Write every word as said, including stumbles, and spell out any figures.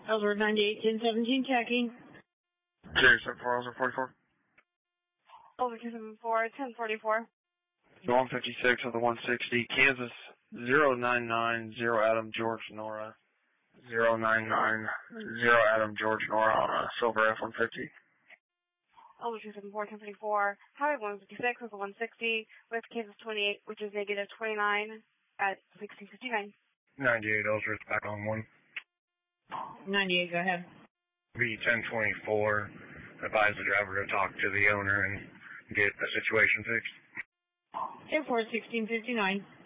Ellsworth ninety-eight, ten seventeen, checking. Jerry seven four, Ellsworth forty-four. Ellsworth two seven four, ten forty-four. one fifty-six of the one sixty, Kansas zero nine nine zero Adam George Nora. zero nine nine zero Adam George Nora on a silver F one fifty. Ellsworth two seven four, ten fifty-four, Highway one fifty-six of the one sixty with Kansas twenty-eight, which is negative twenty-nine at sixteen fifty-nine. ninety-eight Ellsworth back on one. ninety-eight, go ahead. B ten twenty-four, advise the driver to talk to the owner and get the situation fixed. ten four, sixteen fifty-nine.